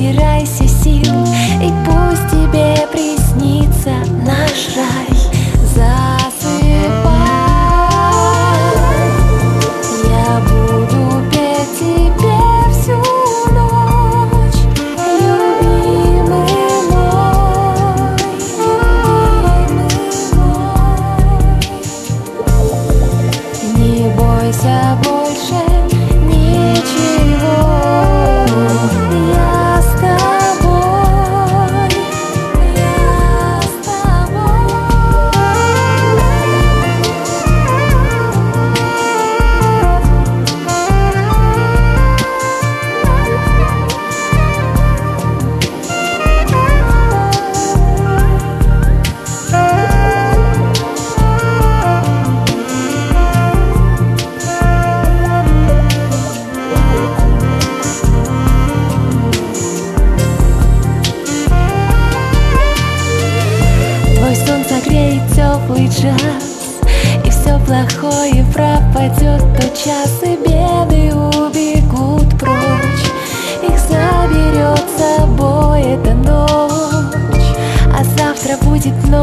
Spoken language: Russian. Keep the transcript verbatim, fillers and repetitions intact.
набирайся сил, и пусть тебе приснится наш рай. Засыпай, я буду петь тебе всю ночь, любимый мой, любимый мой. Не бойся больше ничего, я с тобой, я с тобой. Твой сон согреет теплый час, и все плохое пропадет тотчас, и беды убегут прочь. Их заберет с собой эта ночь, а завтра будет ночь.